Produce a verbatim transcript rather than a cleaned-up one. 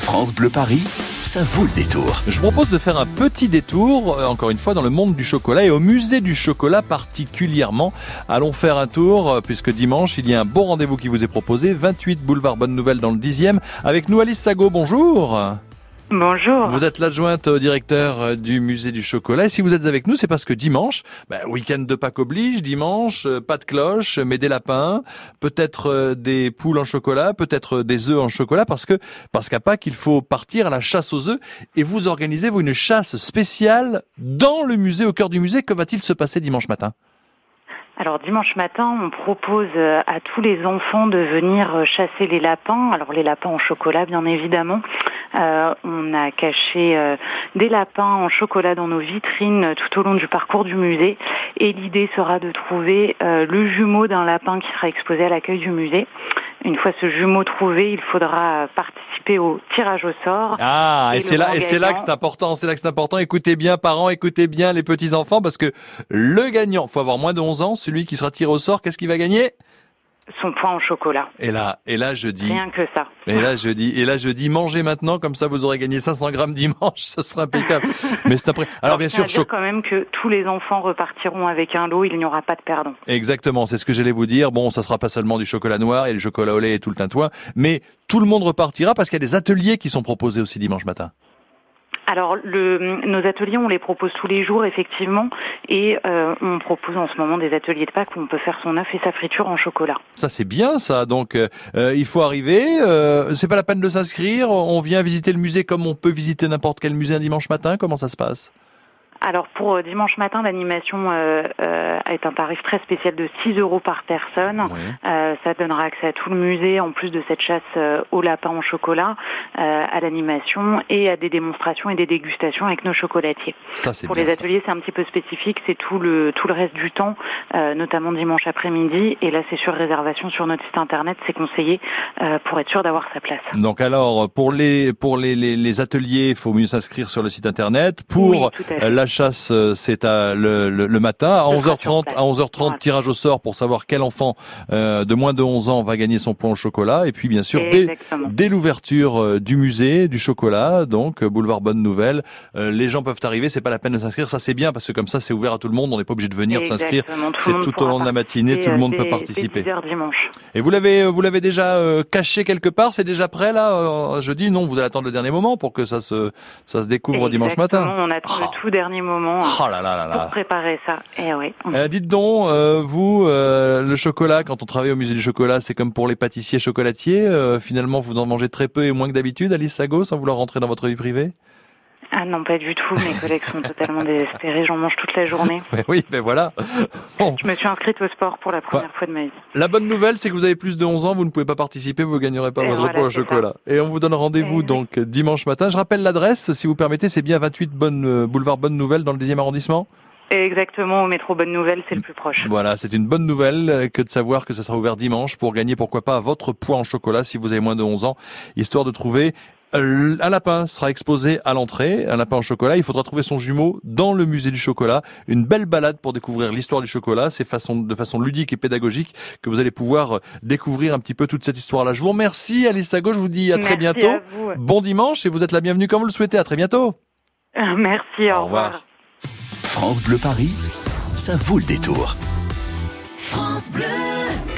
France Bleu Paris, ça vaut le détour. Je vous propose de faire un petit détour, euh, encore une fois, dans le monde du chocolat et au musée du chocolat particulièrement. Allons faire un tour, euh, puisque dimanche, il y a un bon rendez-vous qui vous est proposé, vingt-huit boulevard Bonne Nouvelle dans le dixième. Avec nous, Alice Sago, bonjour. Bonjour. Vous êtes l'adjointe au directeur du musée du chocolat. Et si vous êtes avec nous, c'est parce que dimanche, ben, week-end de Pâques oblige, dimanche, euh, pas de cloche, mais des lapins, peut-être euh, des poules en chocolat, peut-être euh, des œufs en chocolat, parce que parce qu'à Pâques, il faut partir à la chasse aux œufs. Et vous organisez, vous, une chasse spéciale dans le musée, au cœur du musée. Que va-t-il se passer dimanche matin ? Alors dimanche matin, on propose à tous les enfants de venir chasser les lapins. Alors les lapins en chocolat, bien évidemment. Euh, on a caché euh, des lapins en chocolat dans nos vitrines tout au long du parcours du musée. Et l'idée sera de trouver euh, le jumeau d'un lapin qui sera exposé à l'accueil du musée. Une fois ce jumeau trouvé, il faudra participer au tirage au sort. Ah, et, et c'est là, et c'est là que c'est important, c'est là que c'est important. Écoutez bien, parents, écoutez bien les petits enfants, parce que le gagnant, faut avoir moins de onze ans, celui qui sera tiré au sort, qu'est-ce qu'il va gagner ? Son point au chocolat. Et là, et là, je dis. Rien que ça. Et là, je dis, et là, je dis, mangez maintenant, comme ça, vous aurez gagné cinq cents grammes dimanche, ça sera impeccable. Mais c'est après. Alors, Alors bien sûr, sûr, cho- quand même que tous les enfants repartiront avec un lot, il n'y aura pas de perdant. Exactement, c'est ce que j'allais vous dire. Bon, ça sera pas seulement du chocolat noir et du chocolat au lait et tout le tintouin, mais tout le monde repartira parce qu'il y a des ateliers qui sont proposés aussi dimanche matin. Alors, le, nos ateliers, on les propose tous les jours, effectivement, et euh, on propose en ce moment des ateliers de Pâques où on peut faire son œuf et sa friture en chocolat. Ça, c'est bien, ça. Donc, euh, il faut arriver. Euh, c'est pas la peine de s'inscrire. On vient visiter le musée comme on peut visiter n'importe quel musée un dimanche matin. Comment ça se passe ? Alors pour euh, dimanche matin, l'animation euh, euh, est un tarif très spécial de six euros par personne. Oui. Euh, ça donnera accès à tout le musée, en plus de cette chasse euh, au lapin en chocolat, euh, à l'animation et à des démonstrations et des dégustations avec nos chocolatiers. Ça, c'est Pour bien, les ça. ateliers, c'est un petit peu spécifique, c'est tout le tout le reste du temps, euh, notamment dimanche après-midi. Et là, c'est sur réservation sur notre site internet, c'est conseillé euh, pour être sûr d'avoir sa place. Donc alors, pour les pour les les, les ateliers, il faut mieux s'inscrire sur le site internet. Pour Oui, tout à fait. euh, la chasse, euh, c'est à le, le, le matin à Ce onze sera heures sur trente. place. À onze heures trente, Voilà. tirage au sort pour savoir quel enfant euh, de moins de onze ans va gagner son point au chocolat. Et puis bien sûr, dès, Exactement. dès l'ouverture euh, du musée du chocolat, donc euh, boulevard Bonne Nouvelle, euh, les gens peuvent arriver. C'est pas la peine de s'inscrire. Ça, c'est bien parce que comme ça, c'est ouvert à tout le monde. On n'est pas obligé de venir de s'inscrire. Exactement. Tout le C'est monde tout au pourra long de la matinée. Tout le monde peut dès- participer. Dès dix heures dimanche. Et vous l'avez, vous l'avez déjà euh, caché quelque part. C'est déjà prêt là. Euh, jeudi, non, vous allez attendre le dernier moment pour que ça se, ça se découvre dimanche Exactement, matin. on attend Oh. le tout dernier moment hein, Oh là là là pour là. préparer ça. Eh oui. Euh, dites donc, euh, vous, euh, le chocolat, quand on travaille au musée du chocolat, c'est comme pour les pâtissiers chocolatiers. Euh, finalement, vous en mangez très peu et moins que d'habitude, Alice Sago, sans vouloir rentrer dans votre vie privée. Ah non, pas du tout. Mes collègues sont totalement désespérés. J'en mange toute la journée. Mais oui, ben voilà. Bon. Je me suis inscrite au sport pour la première fois de ma vie. La bonne nouvelle, c'est que vous avez plus de onze ans, vous ne pouvez pas participer, vous gagnerez pas Et votre voilà, pot au c'est chocolat. Et on vous donne rendez-vous Et donc dimanche matin. Je rappelle l'adresse, si vous permettez, c'est bien vingt-huit bonne, euh, boulevard Bonne Nouvelle dans le dixième arrondissement. Exactement, au métro Bonne Nouvelle, c'est le plus proche. Voilà, c'est une bonne nouvelle euh, que de savoir que ça sera ouvert dimanche pour gagner, pourquoi pas, votre point en chocolat si vous avez moins de onze ans, histoire de trouver euh, un lapin sera exposé à l'entrée, un lapin en chocolat. Il faudra trouver son jumeau dans le musée du chocolat. Une belle balade pour découvrir l'histoire du chocolat. C'est façon, de façon ludique et pédagogique que vous allez pouvoir découvrir un petit peu toute cette histoire-là. Je vous remercie, Alice Sago. Je vous dis à très Merci bientôt. à vous. Bon dimanche et vous êtes la bienvenue comme vous le souhaitez. À très bientôt. Merci, au, Au revoir. revoir. France Bleu Paris, ça vaut le détour. France Bleu.